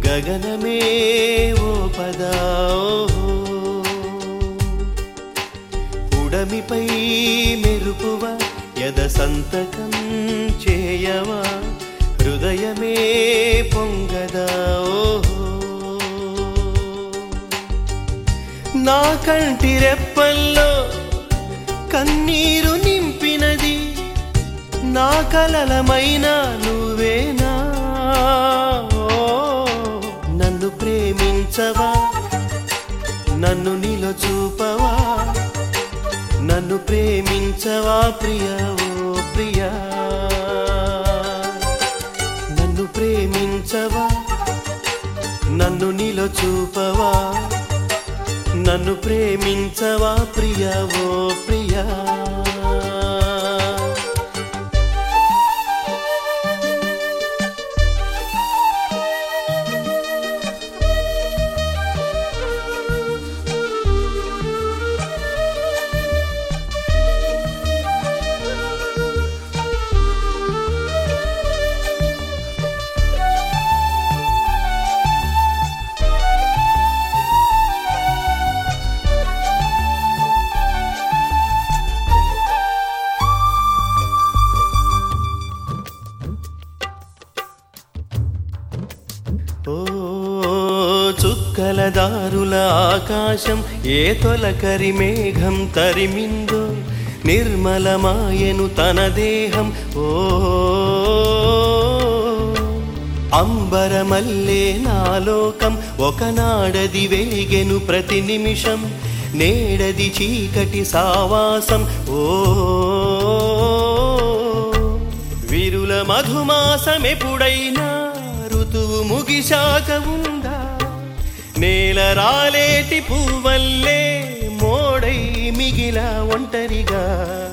గగనమే ఓ పదా ఉడమిపై మెరుపువ యద సంతకం చేయవా హృదయమే పొంగదా నా కంటి రెప్పల్లో కన్నీరు నింపినది నా కలలమైన నువ్వేనా నన్ను ప్రేమించవా నన్ను నీలో చూపవా నన్ను ప్రేమించవా ప్రియా ఓ ప్రియా నన్ను ప్రేమించవా నన్ను నీలో చూపవా నన్ను ప్రేమించవా ప్రియా ఓ ప్రియా ఓ చుక్కల దారుల ఆకాశం ఏ తొలకరి మేఘం తరిమిందో నిర్మలమాయను తన దేహం ఓ అంబరమల్లే నాలోకం ఒకనాడది వెలిగెను ప్రతి నిమిషం నేడది చీకటి సావాసం ఓ విరుల మధుమాసమెప్పుడైనా ఋతువు ముగిశాక ఉందా నేల రాలేటి పువ్వల్లే మోడై మిగిలా ఒంటరిగా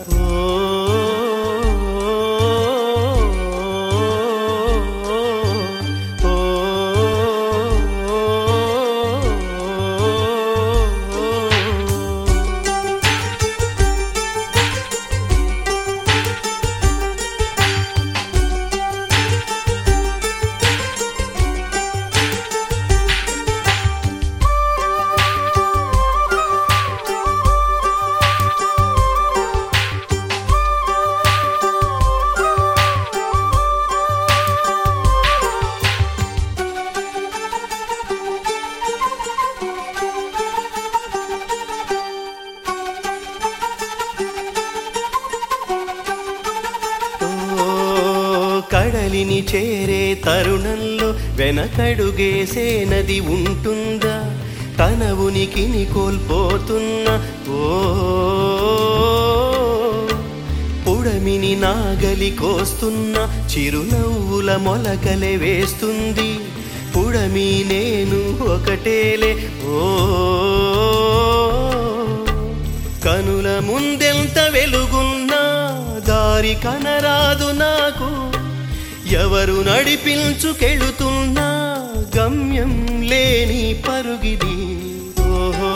కడలిని చేరే తరుణంలో వెనకడుగేసే నది ఉంటుందా తన ఉనికిని కోల్పోతున్న ఓ పుడమిని నాగలి కోస్తున్న చిరునవ్వుల మొలకలే వేస్తుంది పుడమి నేను ఒకటేలే ఓ కనుల ముందెంత వెలుగున్నా దారి కనరాదు నాకు ఎవరు నడిపించుకెళుతున్నా గమ్యం లేని పరుగిది ఓహో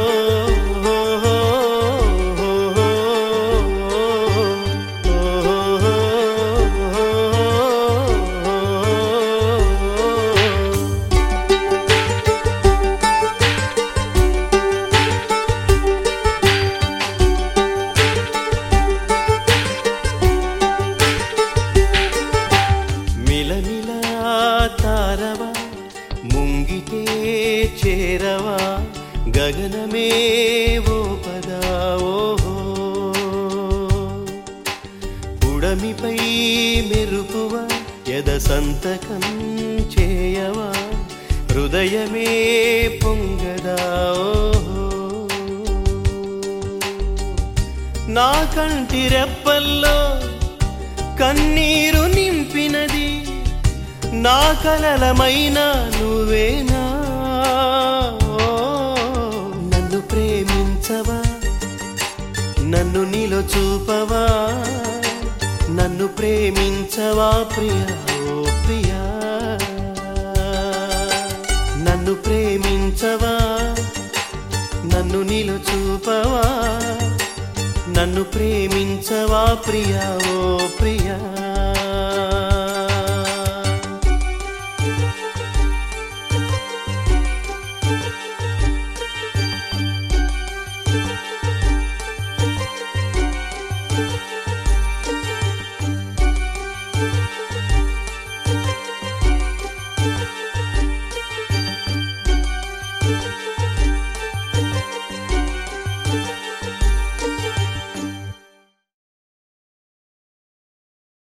తారవా ముంగిటే చేరవా గగనమే ఓ పదా ఓహో ఉడమిపై మెరుపువ యద సంతకం చేయవా హృదయమే పొంగదా ఓహో నా కంటి రెప్పల్లో కన్నీరు నింపినది నా కలలమైన నువ్వేనా నన్ను ప్రేమించవా నన్ను నీలో చూపవా నన్ను ప్రేమించవా ప్రియా ఓ ప్రియా నన్ను ప్రేమించవా నన్ను నీలో చూపవా నన్ను ప్రేమించవా ప్రియా ఓ ప్రియా